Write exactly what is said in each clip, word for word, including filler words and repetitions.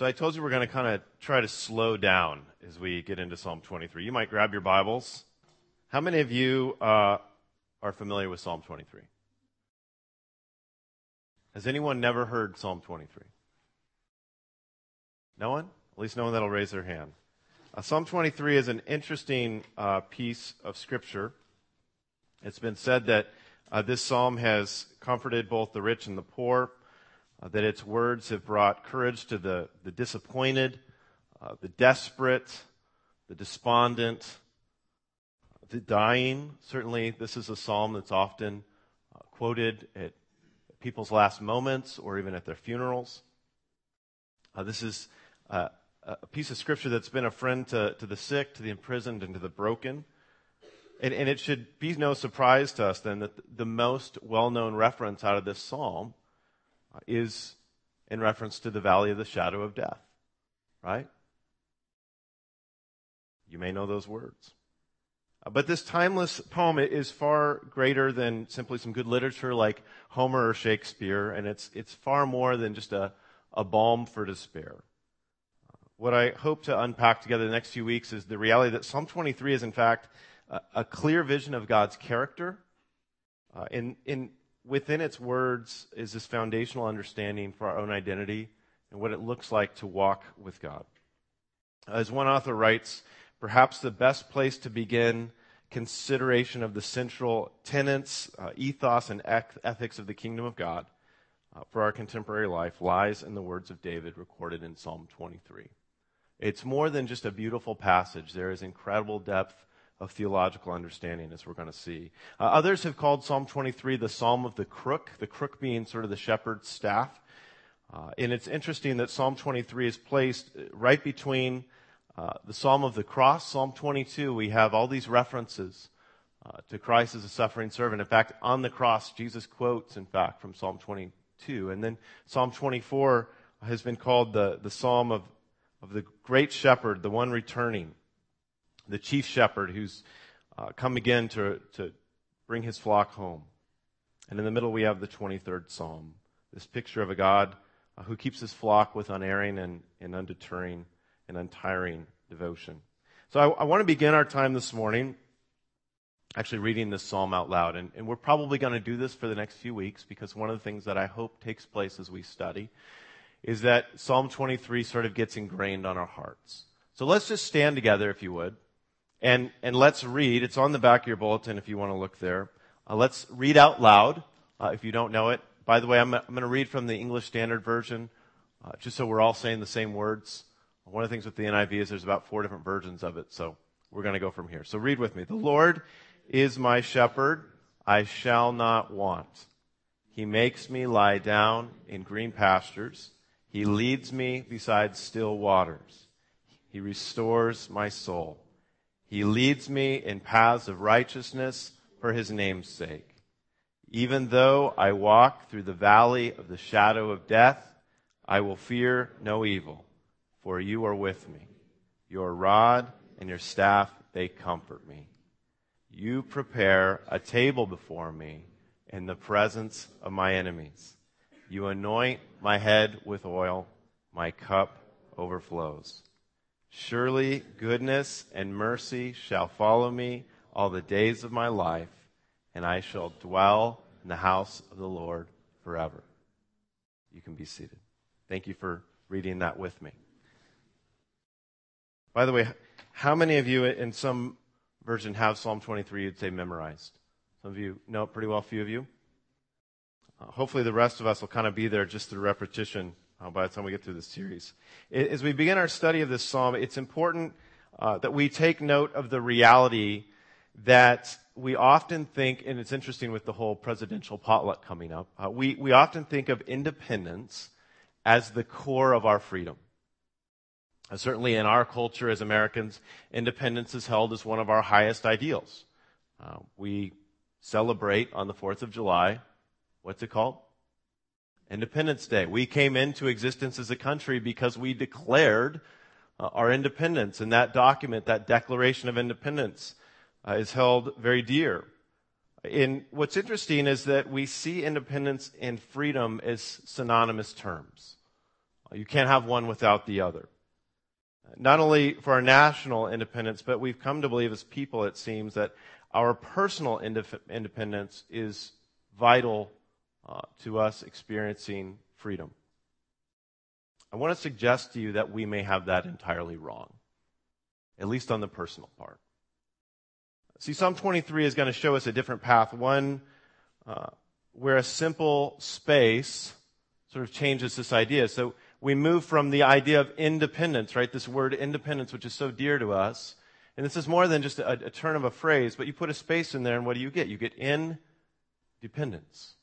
So I told you we're going to kind of try to slow down as we get into Psalm twenty-three. You might grab your Bibles. How many of you uh, are familiar with Psalm twenty-three? Has anyone never heard Psalm twenty-three? No one? At least no one that'll raise their hand. Uh, Psalm twenty-three is an interesting uh, piece of Scripture. It's been said that uh, this psalm has comforted both the rich and the poor, uh, that its words have brought courage to the, the disappointed, uh, the desperate, the despondent, the dying. Certainly, this is a psalm that's often uh, quoted at people's last moments or even at their funerals. Uh, this is uh, a piece of Scripture that's been a friend to, to the sick, to the imprisoned, and to the broken. And, and it should be no surprise to us then that the most well-known reference out of this psalm uh, is in reference to the valley of the shadow of death, right? You may know those words. Uh, but this timeless poem is far greater than simply some good literature like Homer or Shakespeare, and it's it's far more than just a, a balm for despair. Uh, what I hope to unpack together the next few weeks is the reality that Psalm twenty-three is in fact a, a clear vision of God's character. Uh, in, in within its words is this foundational understanding for our own identity and what it looks like to walk with God. As one author writes, perhaps the best place to begin consideration of the central tenets, uh, ethos, and eth- ethics of the kingdom of God uh, for our contemporary life lies in the words of David recorded in Psalm twenty-three. It's more than just a beautiful passage. There is incredible depth of theological understanding, as we're going to see. Uh, others have called Psalm twenty-three the Psalm of the Crook, the crook being sort of the shepherd's staff. Uh, and it's interesting that Psalm twenty-three is placed right between Uh, the Psalm of the Cross, Psalm twenty-two, we have all these references uh, to Christ as a suffering servant. In fact, on the cross, Jesus quotes, in fact, from Psalm twenty-two. And then Psalm twenty-four has been called the, the Psalm of, of the great shepherd, the one returning, the chief shepherd who's uh, come again to, to bring his flock home. And in the middle, we have the twenty-third Psalm, this picture of a God uh, who keeps his flock with unerring and, and undeterring and untiring devotion. So I, I want to begin our time this morning actually reading this psalm out loud. And, and we're probably going to do this for the next few weeks because one of the things that I hope takes place as we study is that Psalm twenty-three sort of gets ingrained on our hearts. So let's just stand together, if you would, and, and let's read. It's on the back of your bulletin if you want to look there. Uh, let's read out loud uh, if you don't know it. By the way, I'm, I'm going to read from the English Standard Version uh, just so we're all saying the same words. One of the things with the N I V is there's about four different versions of it, so we're going to go from here. So read with me. The Lord is my shepherd, I shall not want. He makes me lie down in green pastures. He leads me beside still waters. He restores my soul. He leads me in paths of righteousness for his name's sake. Even though I walk through the valley of the shadow of death, I will fear no evil. For you are with me. Your rod and your staff, they comfort me. You prepare a table before me in the presence of my enemies. You anoint my head with oil. My cup overflows. Surely goodness and mercy shall follow me all the days of my life, and I shall dwell in the house of the Lord forever. You can be seated. Thank you for reading that with me. By the way, how many of you in some version have Psalm twenty-three, you'd say memorized? Some of you know it pretty well, a few of you. Uh, hopefully the rest of us will kind of be there just through repetition uh, by the time we get through this series. As we begin our study of this psalm, it's important uh, that we take note of the reality that we often think, and it's interesting with the whole presidential potluck coming up, uh, we, we often think of independence as the core of our freedom. Uh, certainly in our culture as Americans, independence is held as one of our highest ideals. Uh, we celebrate on the fourth of July, what's it called? Independence Day. We came into existence as a country because we declared uh, our independence, and that document, that Declaration of Independence, uh, is held very dear. And what's interesting is that we see independence and freedom as synonymous terms. You can't have one without the other. Not only for our national independence, but we've come to believe as people, it seems, that our personal independence is vital uh, to us experiencing freedom. I want to suggest to you that we may have that entirely wrong, at least on the personal part. See, Psalm twenty-three is going to show us a different path, one uh, where a simple space sort of changes this idea. So we move from the idea of independence, right? This word independence, which is so dear to us. And this is more than just a, a turn of a phrase, but you put a space in there, and what do you get? You get independence.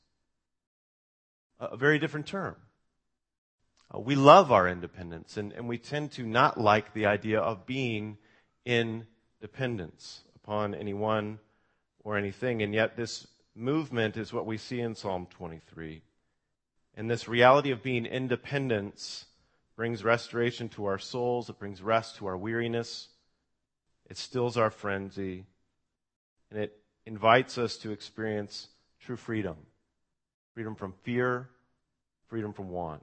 A, a very different term. Uh, we love our independence, and, and we tend to not like the idea of being in dependence upon anyone or anything. And yet this movement is what we see in Psalm twenty-three. And this reality of being independence brings restoration to our souls. It brings rest to our weariness. It stills our frenzy. And it invites us to experience true freedom. Freedom from fear. Freedom from want.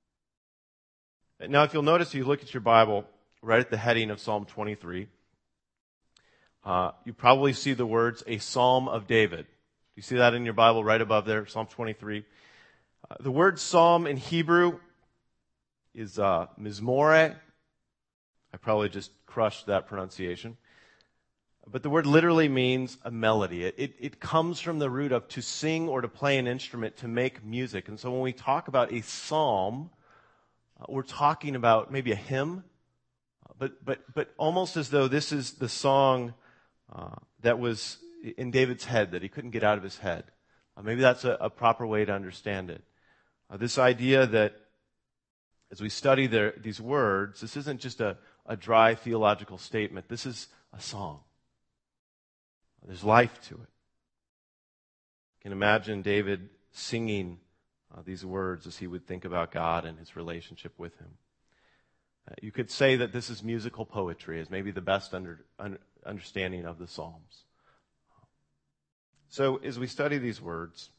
Now, if you'll notice, if you look at your Bible, right at the heading of Psalm twenty-three, uh, you probably see the words, a Psalm of David. You see that in your Bible right above there, Psalm twenty-three. Uh, the word psalm in Hebrew is uh, mizmore. I probably just crushed that pronunciation. But the word literally means a melody. It, it, it comes from the root of to sing or to play an instrument, to make music. And so when we talk about a psalm, uh, we're talking about maybe a hymn, but but but almost as though this is the song uh, that was in David's head, that he couldn't get out of his head. Uh, maybe that's a, a proper way to understand it. Uh, this idea that as we study their, these words, this isn't just a, a dry theological statement. This is a song. There's life to it. You can imagine David singing uh, these words as he would think about God and his relationship with him. Uh, you could say that this is musical poetry, as maybe the best under, un, understanding of the Psalms. So as we study these words,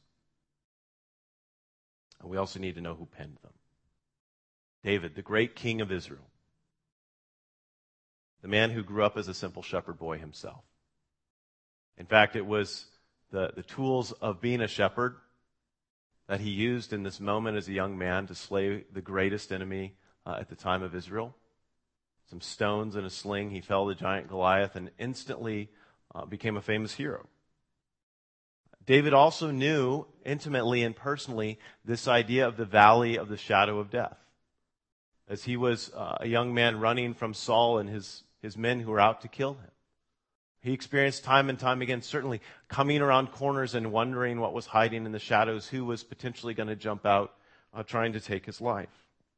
we also need to know who penned them. David, the great king of Israel. The man who grew up as a simple shepherd boy himself. In fact, it was the, the tools of being a shepherd that he used in this moment as a young man to slay the greatest enemy uh, at the time of Israel. Some stones and a sling, he felled the giant Goliath and instantly uh, became a famous hero. David also knew intimately and personally this idea of the valley of the shadow of death. As he was uh, a young man running from Saul and his, his men who were out to kill him. He experienced time and time again, certainly coming around corners and wondering what was hiding in the shadows, who was potentially going to jump out uh, trying to take his life.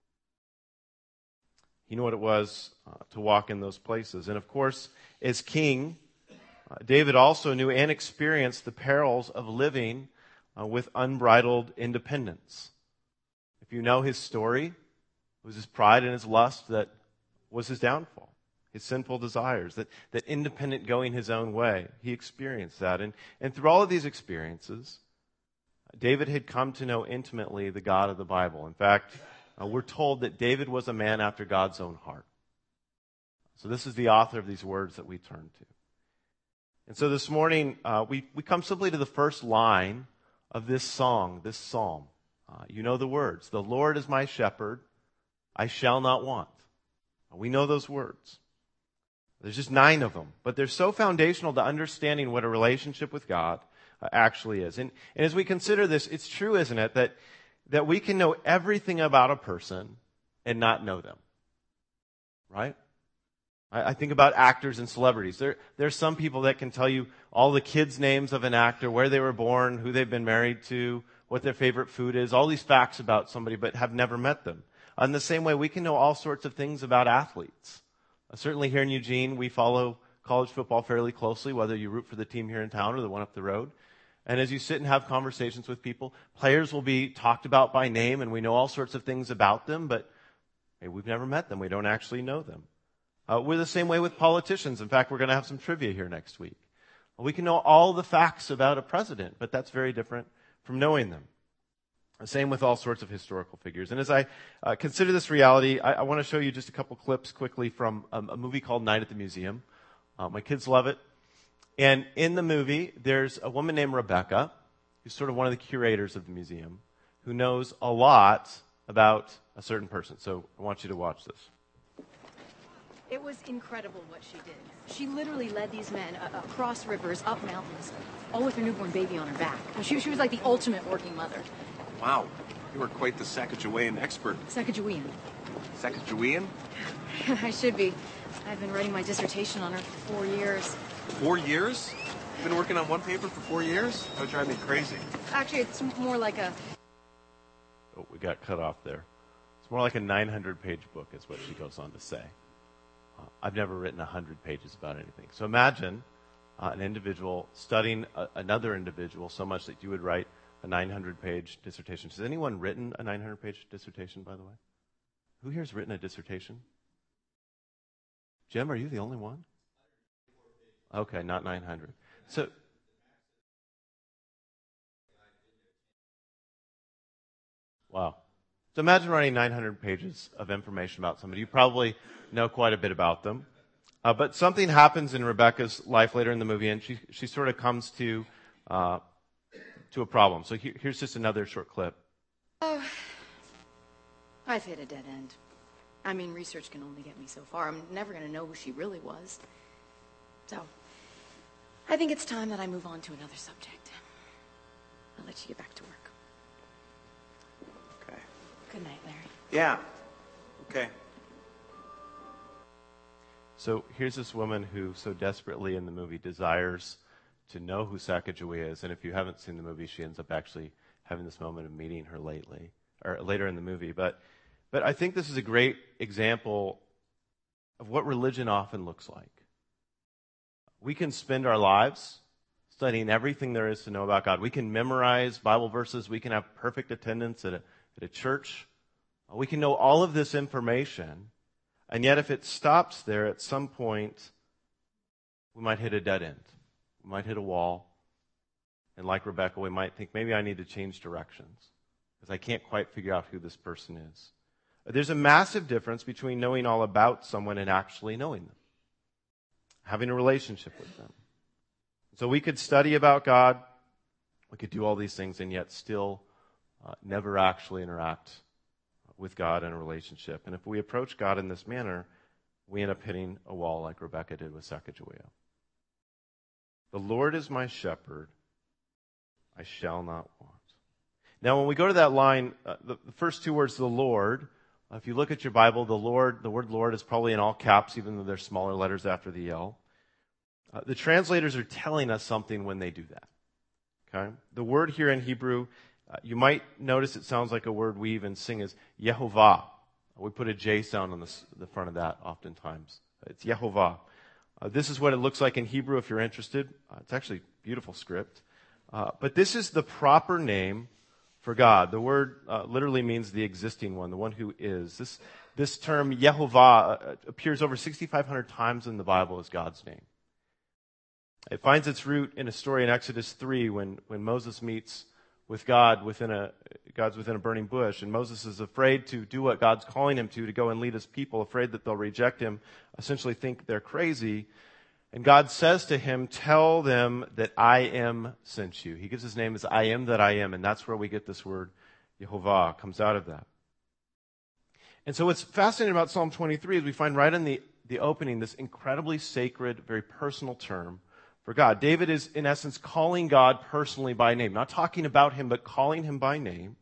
He knew what it was uh, to walk in those places. And of course, as king, uh, David also knew and experienced the perils of living uh, with unbridled independence. If you know his story, it was his pride and his lust that was his downfall. His sinful desires, that, that independent going his own way. He experienced that. And, and through all of these experiences, David had come to know intimately the God of the Bible. In fact, uh, we're told that David was a man after God's own heart. So this is the author of these words that we turn to. And so this morning, uh, we, we come simply to the first line of this song, this psalm. Uh, you know the words. The Lord is my shepherd, I shall not want. We know those words. There's just nine of them, but they're so foundational to understanding what a relationship with God uh, actually is. And, and as we consider this, it's true, isn't it, that, that we can know everything about a person and not know them. Right? I, I think about actors and celebrities. There, there's some people that can tell you all the kids' names of an actor, where they were born, who they've been married to, what their favorite food is, all these facts about somebody, but have never met them. In the same way, we can know all sorts of things about athletes. Uh, certainly here in Eugene, we follow college football fairly closely, whether you root for the team here in town or the one up the road. And as you sit and have conversations with people, players will be talked about by name, and we know all sorts of things about them, but hey, we've never met them. We don't actually know them. Uh, we're the same way with politicians. In fact, we're going to have some trivia here next week. We can know all the facts about a president, but that's very different from knowing them. Same with all sorts of historical figures. And as I uh, consider this reality, I, I want to show you just a couple clips quickly from um, a movie called Night at the Museum. Uh, my kids love it. And in the movie, there's a woman named Rebecca, who's sort of one of the curators of the museum, who knows a lot about a certain person. So I want you to watch this. It was incredible what she did. She literally led these men uh, across rivers, up mountains, all with her newborn baby on her back. She, she was like the ultimate working mother. Wow, you were quite the Sacagawean expert. Sacagawean. Sacagawean? I should be. I've been writing my dissertation on her for four years. Four years? You've been working on one paper for four years? That would drive me crazy. Actually, it's more like a... Oh, we got cut off there. It's more like a nine hundred page book is what she goes on to say. Uh, I've never written one hundred pages about anything. So imagine uh, an individual studying a, another individual so much that you would write a nine hundred page dissertation. Has anyone written a nine hundred page dissertation, by the way? Who here has written a dissertation? Jim, are you the only one? Okay, not nine hundred. So, wow. So imagine writing nine hundred pages of information about somebody. You probably know quite a bit about them. Uh, but something happens in Rebecca's life later in the movie, and she, she sort of comes to... Uh, to a problem. So here, here's just another short clip. Oh, I've hit a dead end. I mean, research can only get me so far. I'm never going to know who she really was. So, I think it's time that I move on to another subject. I'll let you get back to work. Okay. Good night, Larry. Yeah. Okay. So here's this woman who so desperately in the movie desires to know who Sacagawea is, and if you haven't seen the movie, she ends up actually having this moment of meeting her lately, or later in the movie. But, but I think this is a great example of what religion often looks like. We can spend our lives studying everything there is to know about God. We can memorize Bible verses. We can have perfect attendance at a, at a church. We can know all of this information, and yet if it stops there, at some point, we might hit a dead end. We might hit a wall, and like Rebecca, we might think, maybe I need to change directions because I can't quite figure out who this person is. There's a massive difference between knowing all about someone and actually knowing them, having a relationship with them. So we could study about God, we could do all these things, and yet still uh, never actually interact with God in a relationship. And if we approach God in this manner, we end up hitting a wall like Rebecca did with Sacagawea. The Lord is my shepherd, I shall not want. Now, when we go to that line, uh, the, the first two words, the Lord, uh, if you look at your Bible, the Lord, the word Lord is probably in all caps, even though there's smaller letters after the L. Uh, the translators are telling us something when they do that. Okay? The word here in Hebrew, uh, you might notice it sounds like a word we even sing as Yehovah. We put a J sound on the, the front of that oftentimes. It's Yehovah. Uh, this is what it looks like in Hebrew if you're interested. Uh, it's actually beautiful script. Uh, but this is the proper name for God. The word uh, literally means the existing one, the one who is. This, this term Yehovah uh, appears over sixty-five hundred times in the Bible as God's name. It finds its root in a story in Exodus three when, when Moses meets with God within a, God's within a burning bush, and Moses is afraid to do what God's calling him to, to go and lead his people, afraid that they'll reject him, essentially think they're crazy. And God says to him, tell them that I am sent you. He gives his name as I am that I am, and that's where we get this word Yehovah, comes out of that. And so what's fascinating about Psalm twenty-three is we find right in the, the opening this incredibly sacred, very personal term for God. David is, in essence, calling God personally by name. Not talking about him, but calling him by name.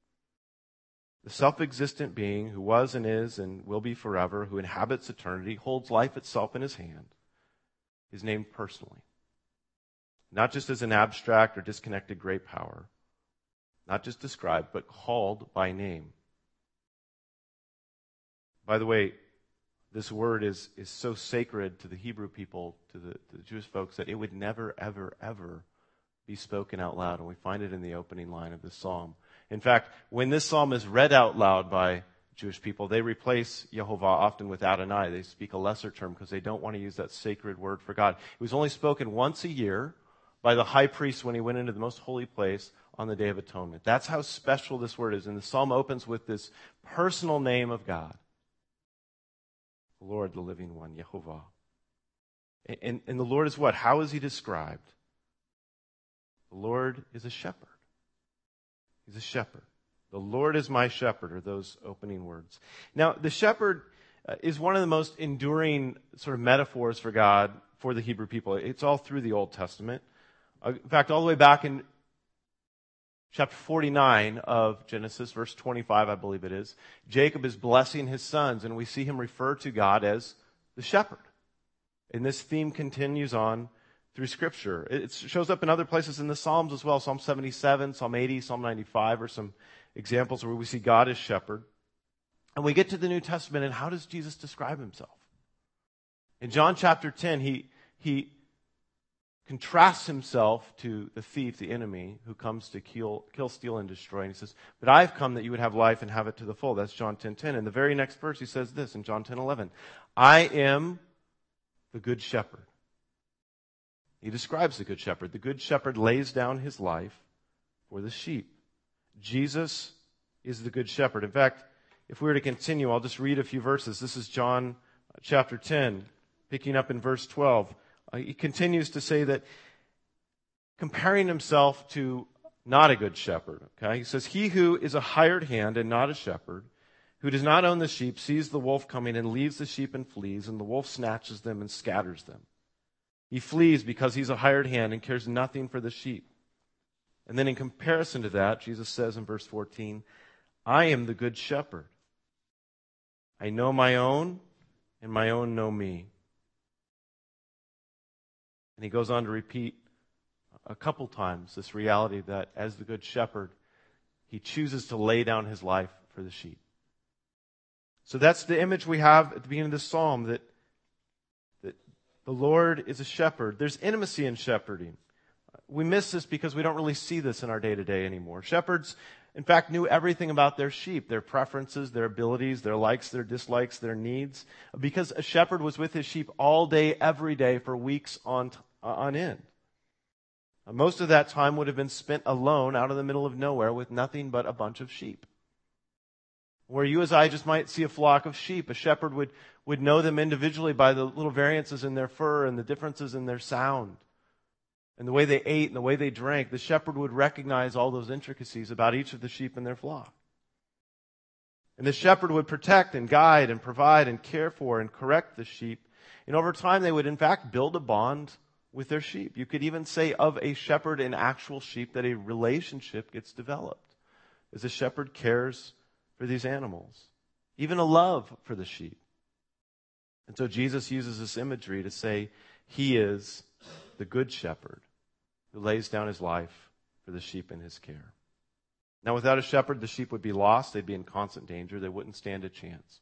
The self-existent being who was and is and will be forever, who inhabits eternity, holds life itself in his hand, is named personally. Not just as an abstract or disconnected great power. Not just described, but called by name. By the way, this word is, is so sacred to the Hebrew people, to the, to the Jewish folks, that it would never, ever, ever be spoken out loud. And we find it in the opening line of this psalm. In fact, when this psalm is read out loud by Jewish people, they replace Yehovah often with Adonai. They speak a lesser term because they don't want to use that sacred word for God. It was only spoken once a year by the high priest when he went into the most holy place, on the Day of Atonement. That's how special this word is. And the psalm opens with this personal name of God. The Lord, the living one, Yehovah. And, and the Lord is what? How is he described? The Lord is a shepherd. He's a shepherd. The Lord is my shepherd, are those opening words. Now, the shepherd uh, is one of the most enduring sort of metaphors for God for the Hebrew people. It's all through the Old Testament. Uh, in fact, all the way back in chapter forty-nine of Genesis, verse twenty-five, I believe it is, Jacob is blessing his sons, and we see him refer to God as the shepherd. And this theme continues on through Scripture. It shows up in other places in the Psalms as well. Psalm seventy-seven, Psalm eighty, Psalm ninety-five are some examples where we see God as shepherd. And we get to the New Testament, and how does Jesus describe himself? In John chapter ten, he, he contrasts himself to the thief, the enemy, who comes to kill, kill, steal, and destroy. And he says, but I've come that you would have life and have it to the full. That's John ten ten. And the very next verse, he says this in John ten eleven. I am the good shepherd. He describes the good shepherd. The good shepherd lays down his life for the sheep. Jesus is the good shepherd. In fact, if we were to continue, I'll just read a few verses. This is John chapter ten, picking up in verse twelve. Uh, he continues to say that, comparing himself to not a good shepherd. Okay, he says, he who is a hired hand and not a shepherd, who does not own the sheep, sees the wolf coming and leaves the sheep and flees, and the wolf snatches them and scatters them. He flees because he's a hired hand and cares nothing for the sheep. And then in comparison to that, Jesus says in verse fourteen, I am the good shepherd. I know my own, and my own know me. And he goes on to repeat a couple times this reality that as the good shepherd, he chooses to lay down his life for the sheep. So that's the image we have at the beginning of this psalm, that, that the Lord is a shepherd. There's intimacy in shepherding. We miss this because we don't really see this in our day-to-day anymore. Shepherds, in fact, knew everything about their sheep, their preferences, their abilities, their likes, their dislikes, their needs, because a shepherd was with his sheep all day, every day, for weeks on, on end. Most of that time would have been spent alone out in the middle of nowhere with nothing but a bunch of sheep. Where you as I just might see a flock of sheep, a shepherd would, would know them individually by the little variances in their fur and the differences in their sound and the way they ate and the way they drank. The shepherd would recognize all those intricacies about each of the sheep in their flock. And the shepherd would protect and guide and provide and care for and correct the sheep. And over time they would in fact build a bond with their sheep. You could even say of a shepherd and actual sheep that a relationship gets developed as the shepherd cares for these animals, even a love for the sheep. And so Jesus uses this imagery to say he is the good shepherd who lays down his life for the sheep in his care. Now, without a shepherd, the sheep would be lost. They'd be in constant danger. They wouldn't stand a chance.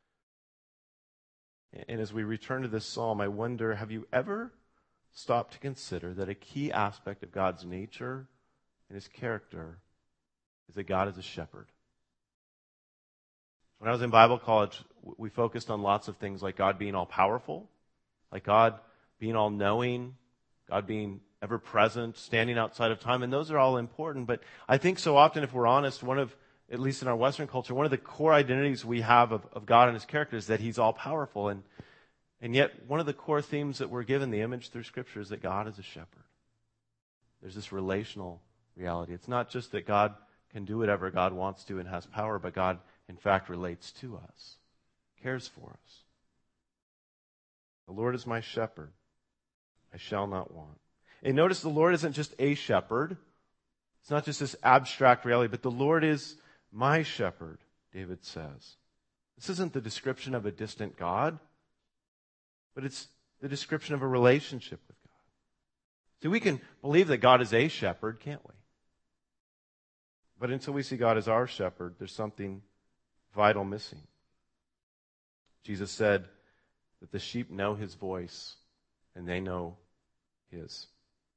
And as we return to this psalm, I wonder, have you ever stopped to consider that a key aspect of God's nature and his character is that God is a shepherd? When I was in Bible college, we focused on lots of things like God being all-powerful, like God being all-knowing, God being ever-present, standing outside of time, and those are all important. But I think so often, if we're honest, one of, at least in our Western culture, one of the core identities we have of, of God and his character is that he's all-powerful. And, and yet, one of the core themes that we're given, the image through Scripture, is that God is a shepherd. There's this relational reality. It's not just that God can do whatever God wants to and has power, but God, in fact, relates to us, cares for us. The Lord is my shepherd. I shall not want. And notice the Lord isn't just a shepherd. It's not just this abstract reality, but the Lord is my shepherd, David says. This isn't the description of a distant God, but it's the description of a relationship with God. See, we can believe that God is a shepherd, can't we? But until we see God as our shepherd, there's something vital missing. Jesus said that the sheep know his voice and they know his.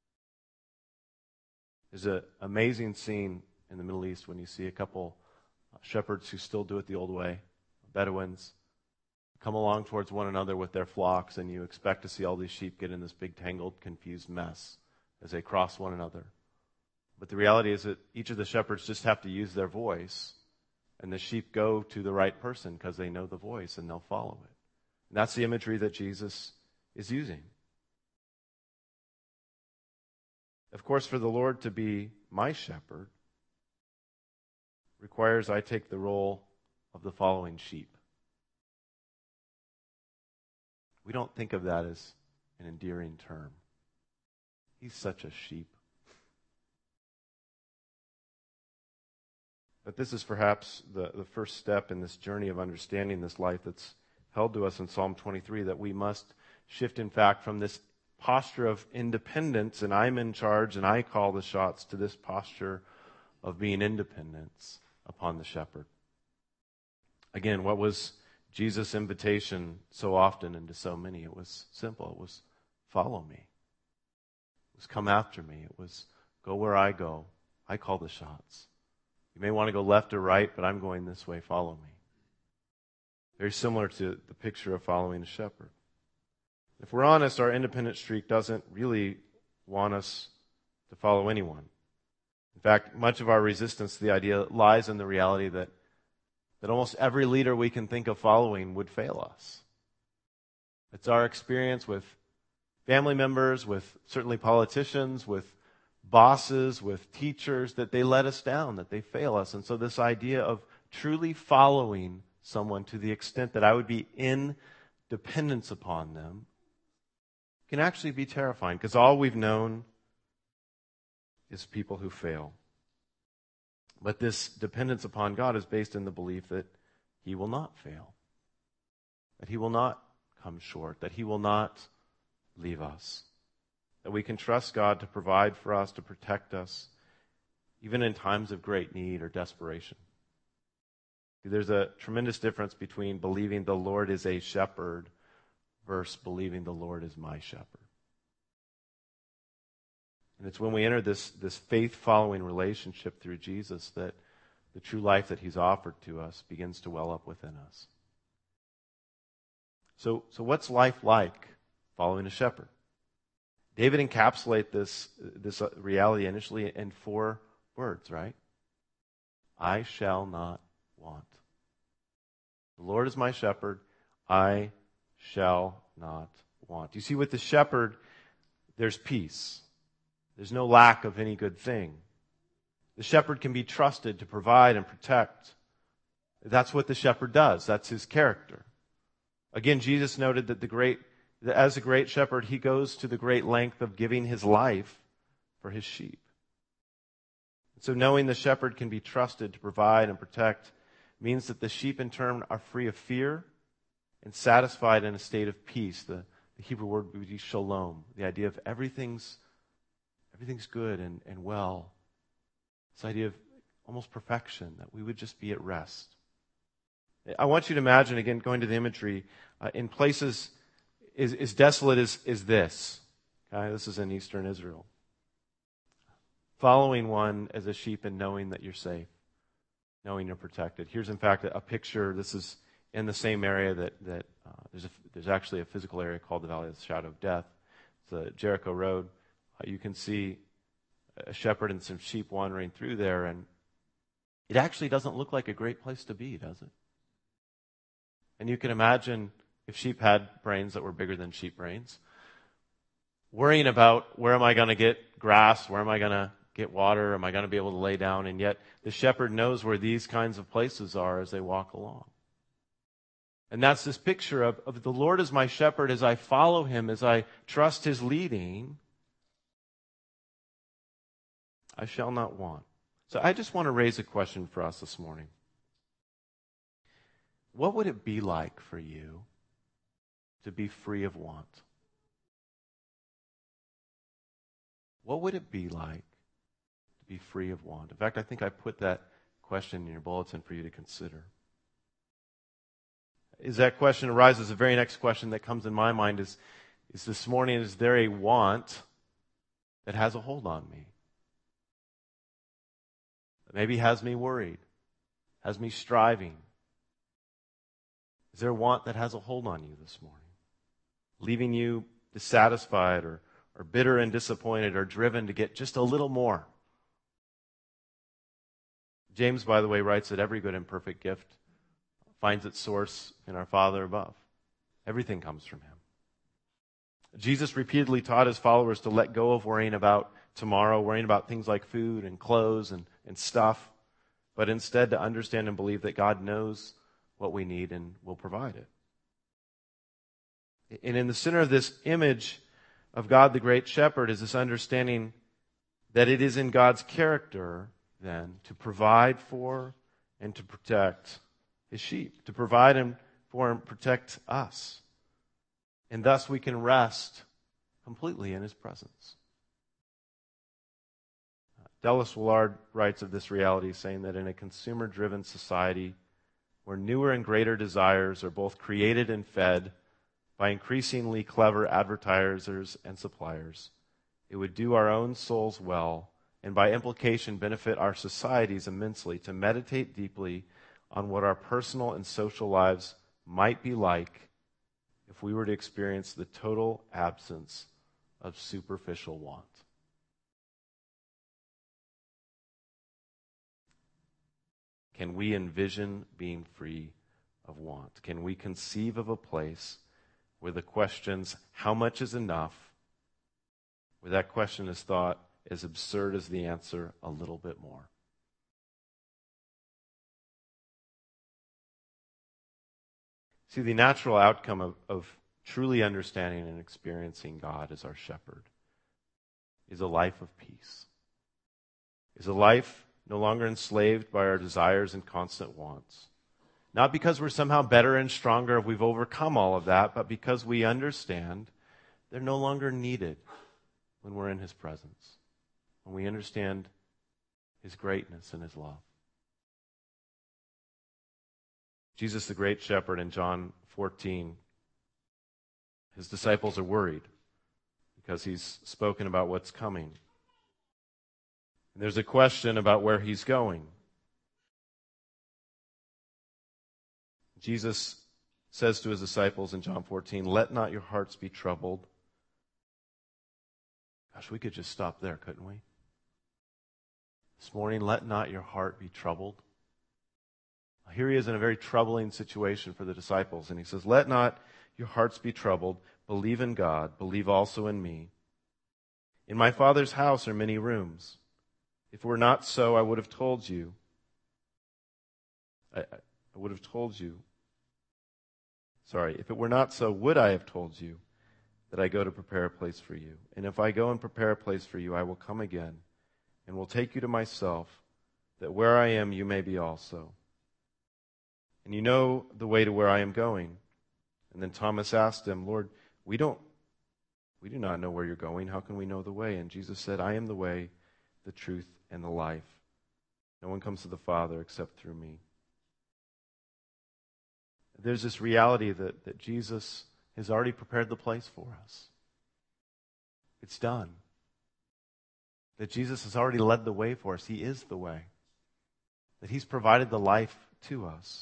There's an amazing scene in the Middle East when you see a couple shepherds who still do it the old way, Bedouins, come along towards one another with their flocks, and you expect to see all these sheep get in this big, tangled, confused mess as they cross one another. But the reality is that each of the shepherds just have to use their voice, and the sheep go to the right person because they know the voice and they'll follow it. And that's the imagery that Jesus is using. Of course, for the Lord to be my shepherd requires I take the role of the following sheep. We don't think of that as an endearing term. He's such a sheep. But this is perhaps the, the first step in this journey of understanding this life that's held to us in Psalm twenty-three, that we must shift, in fact, from this posture of independence, and I'm in charge and I call the shots, to this posture of being independence upon the shepherd. Again, what was Jesus' invitation so often and to so many? It was simple. It was follow me. It was come after me. It was go where I go. I call the shots. You may want to go left or right, but I'm going this way. Follow me. Very similar to the picture of following a shepherd. If we're honest, our independent streak doesn't really want us to follow anyone. In fact, much of our resistance to the idea lies in the reality that, that almost every leader we can think of following would fail us. It's our experience with family members, with certainly politicians, with bosses, with teachers, that they let us down, that they fail us. And so this idea of truly following someone to the extent that I would be in dependence upon them can actually be terrifying, because all we've known is people who fail. But this dependence upon God is based in the belief that He will not fail, that He will not come short, that He will not leave us, that we can trust God to provide for us, to protect us, even in times of great need or desperation. There's a tremendous difference between believing the Lord is a shepherd versus believing the Lord is my shepherd. And it's when we enter this, this faith-following relationship through Jesus that the true life that He's offered to us begins to well up within us. So, so what's life like following a shepherd? David encapsulates this, this reality initially in four words, right? I shall not want. The Lord is my shepherd. I shall not want. You see, with the shepherd, there's peace. There's no lack of any good thing. The shepherd can be trusted to provide and protect. That's what the shepherd does. That's his character. Again, Jesus noted that the great, that as a great shepherd, he goes to the great length of giving his life for his sheep. So knowing the shepherd can be trusted to provide and protect means that the sheep in turn are free of fear and satisfied in a state of peace. The, the Hebrew word would be shalom, the idea of everything's everything's good and, and well. This idea of almost perfection, that we would just be at rest. I want you to imagine, again, going to the imagery, uh, in places as, as desolate as, as this. Okay? This is in eastern Israel. Following one as a sheep and knowing that you're safe, knowing you're protected. Here's, in fact, a picture. This is in the same area that, that uh, there's, a, there's actually a physical area called the Valley of the Shadow of Death. It's the Jericho Road. Uh, you can see a shepherd and some sheep wandering through there, and it actually doesn't look like a great place to be, does it? And you can imagine if sheep had brains that were bigger than sheep brains, worrying about where am I going to get grass, where am I going to get water, am I going to be able to lay down, and yet the shepherd knows where these kinds of places are as they walk along. And that's this picture of, of the Lord as my shepherd, as I follow Him, as I trust His leading, I shall not want. So I just want to raise a question for us this morning. What would it be like for you to be free of want? What would it be like to be free of want? In fact, I think I put that question in your bulletin for you to consider. As that question arises, the very next question that comes in my mind is, is this morning, is there a want that has a hold on me? That maybe has me worried, has me striving? Is there a want that has a hold on you this morning, leaving you dissatisfied or, or bitter and disappointed or driven to get just a little more, James, by the way, writes that every good and perfect gift finds its source in our Father above. Everything comes from him. Jesus repeatedly taught his followers to let go of worrying about tomorrow, worrying about things like food and clothes and, and stuff, but instead to understand and believe that God knows what we need and will provide it. And in the center of this image of God the Great Shepherd is this understanding that it is in God's character, then, to provide for and to protect his sheep, to provide and for and protect us. And thus we can rest completely in his presence. Dallas Willard writes of this reality, saying that in a consumer-driven society where newer and greater desires are both created and fed by increasingly clever advertisers and suppliers, it would do our own souls well, and by implication benefit our societies immensely, to meditate deeply on what our personal and social lives might be like if we were to experience the total absence of superficial want. Can we envision being free of want? Can we conceive of a place where the questions, how much is enough, where that question is thought as absurd as the answer, a little bit more? See, the natural outcome of, of truly understanding and experiencing God as our shepherd is a life of peace, is a life no longer enslaved by our desires and constant wants. Not because we're somehow better and stronger if we've overcome all of that, but because we understand they're no longer needed when we're in his presence, when we understand his greatness and his love. Jesus, the great shepherd, in John fourteen, his disciples are worried because he's spoken about what's coming. And there's a question about where he's going. Jesus says to his disciples in John fourteen, "Let not your hearts be troubled." Gosh, we could just stop there, couldn't we? This morning, let not your heart be troubled. Here he is in a very troubling situation for the disciples, and he says, "Let not your hearts be troubled. Believe in God. Believe also in me. In my Father's house are many rooms. If it were not so, I would have told you. I, I would have told you. Sorry, if it were not so, would I have told you that I go to prepare a place for you? And if I go and prepare a place for you, I will come again and will take you to myself, that where I am, you may be also. And you know the way to where I am going." And then Thomas asked him, "Lord, we don't, we do not know where you're going. How can we know the way?" And Jesus said, "I am the way, the truth, and the life. No one comes to the Father except through me." There's this reality that, that Jesus has already prepared the place for us. It's done. That Jesus has already led the way for us. He is the way. That he's provided the life to us.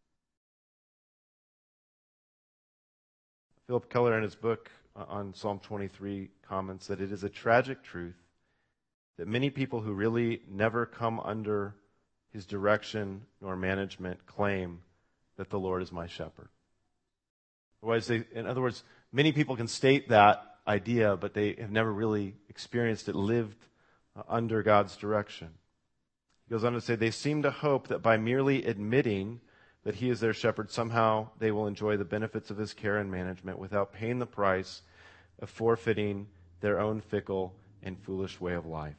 Philip Keller, in his book on Psalm twenty-three, comments that it is a tragic truth that many people who really never come under his direction nor management claim that the Lord is my shepherd. Otherwise, they, in other words, many people can state that idea, but they have never really experienced it, lived uh, under God's direction. He goes on to say, they seem to hope that by merely admitting that he is their shepherd, somehow they will enjoy the benefits of his care and management without paying the price of forfeiting their own fickle and foolish way of life.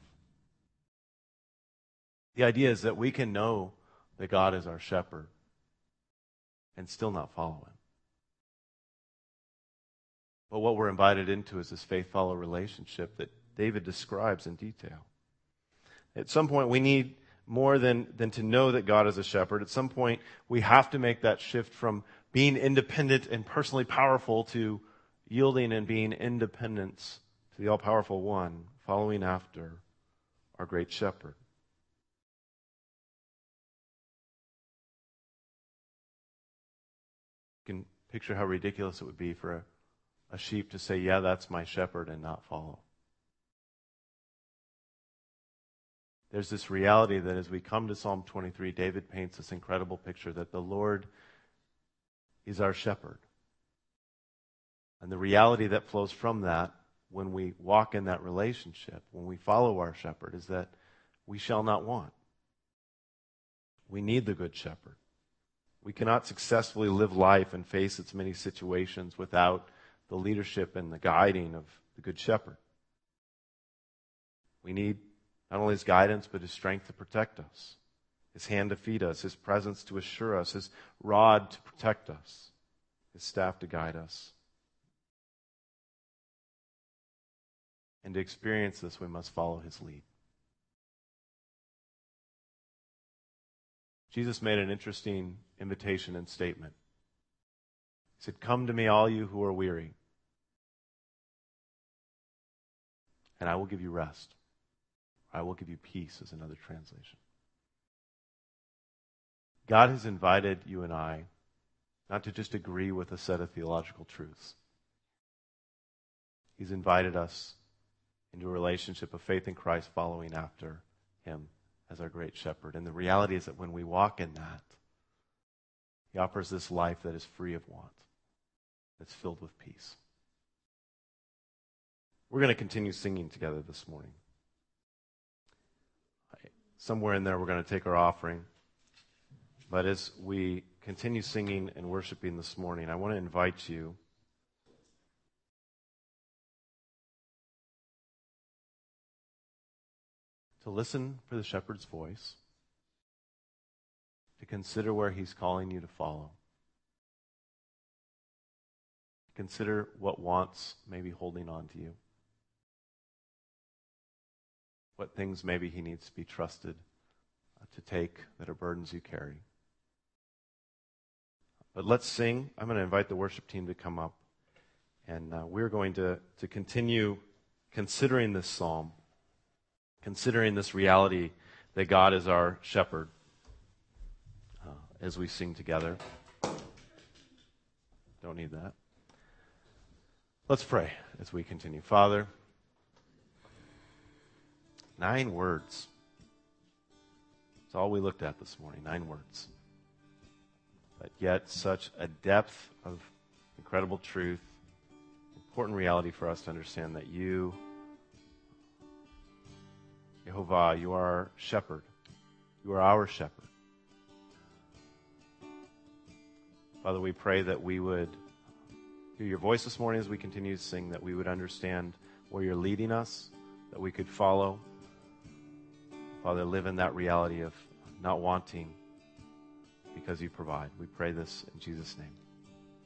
The idea is that we can know that God is our shepherd and still not follow him. But what we're invited into is this faith-follow relationship that David describes in detail. At some point, we need more than, than to know that God is a shepherd. At some point, we have to make that shift from being independent and personally powerful to yielding and being independent to the all-powerful one, following after our great shepherd. You can picture how ridiculous it would be for a, a sheep to say, "Yeah, that's my shepherd," and not follow. there's this reality that as we come to Psalm twenty-three, David paints this incredible picture that the Lord is our shepherd. And the reality that flows from that, when we walk in that relationship, when we follow our shepherd, is that we shall not want. We need the good shepherd. We cannot successfully live life and face its many situations without the leadership and the guiding of the good shepherd. We need not only his guidance, but his strength to protect us, his hand to feed us, his presence to assure us, his rod to protect us, his staff to guide us. And to experience this, we must follow his lead. Jesus made an interesting invitation and statement. He said, "Come to me, all you who are weary, and I will give you rest. I will give you peace," is another translation. God has invited you and I not to just agree with a set of theological truths. He's invited us into a relationship of faith in Christ, following after him as our great shepherd. And the reality is that when we walk in that, he offers this life that is free of want, that's filled with peace. We're going to continue singing together this morning. Somewhere in there, we're going to take our offering. But as we continue singing and worshiping this morning, I want to invite you to listen for the shepherd's voice, to consider where he's calling you to follow. Consider what wants may be holding on to you. What things maybe he needs to be trusted uh, to take that are burdens you carry. But let's sing. I'm going to invite the worship team to come up. And uh, we're going to, to continue considering this psalm, considering this reality that God is our shepherd uh, as we sing together. Don't need that. Let's pray as we continue. Father, nine words. That's all we looked at this morning, nine words. But yet such a depth of incredible truth, important reality for us to understand that you, Jehovah, you are our shepherd. You are our shepherd. Father, we pray that we would hear your voice this morning as we continue to sing, that we would understand where you're leading us, that we could follow. Father, live in that reality of not wanting because you provide. We pray this in Jesus' name.